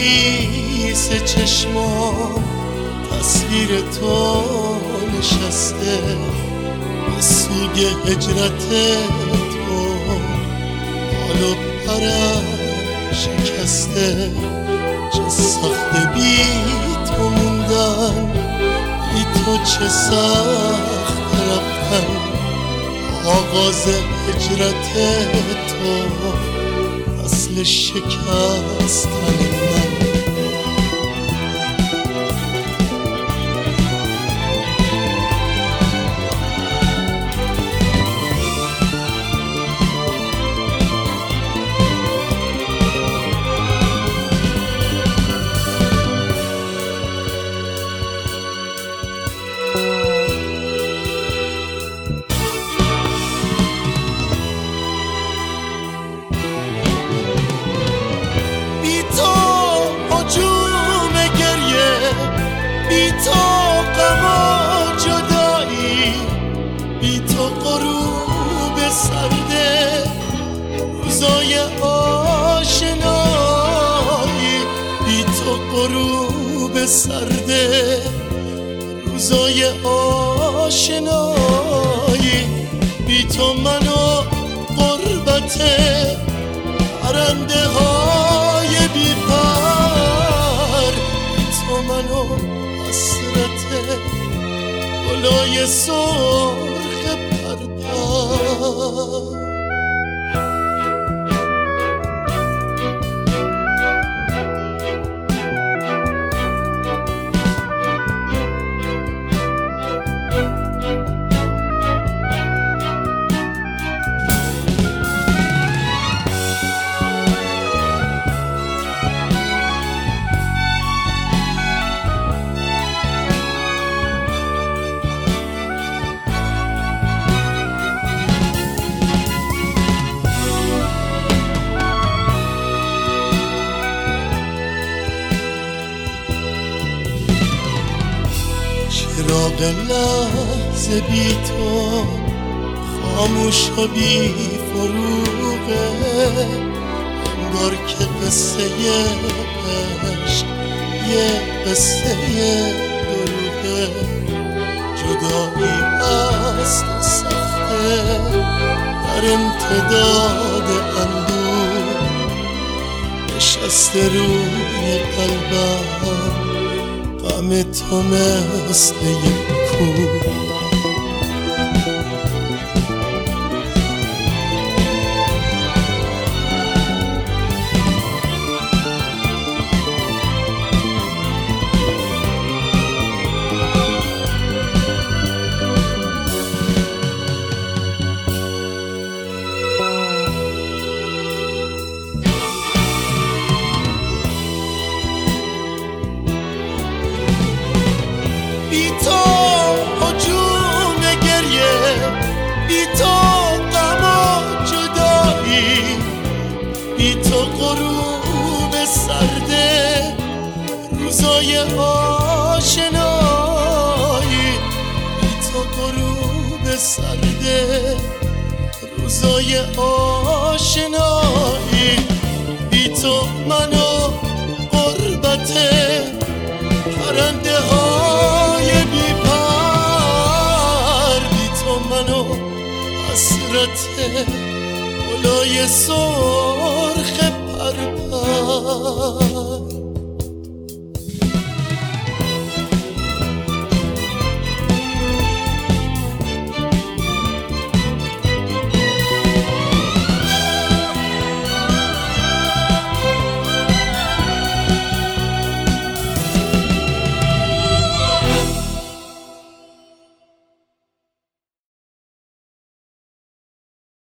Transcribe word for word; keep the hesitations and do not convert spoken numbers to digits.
خیس چشمام تصویر تو نشسته، به سوی هجرت تو حال و پرم شکسته. چه سخته بی تو موندن، بی تو چه سخت رفتن. آغاز هجرت تو اصل شکستن من. بی تو غم و جدایی، بی تو غروب سرده روزای آشنایی، بی تو غروب سرده روزای آشنایی، بی تو من و غربت پرنده های بی پر، بی تو من و حسرت گلای سرخ پرپر. چراغ لحظه بی تو خاموش و بی فروغه، انگار که قصه عشق یه قصه دروغه. جدایی هست و سخته در امتداد اندوه، نشسته روی قلبم غم تو مثل یک کوه. بی تو هجوم گریه، بی تو غم و جدایی، بی تو غروب سرده روزای آشنایی، بی تو غروب سرده روزای آشنایی، بی تو من و غربت پرنده های بی پر، بی تو من و حسرت گلای سرخ پرپر.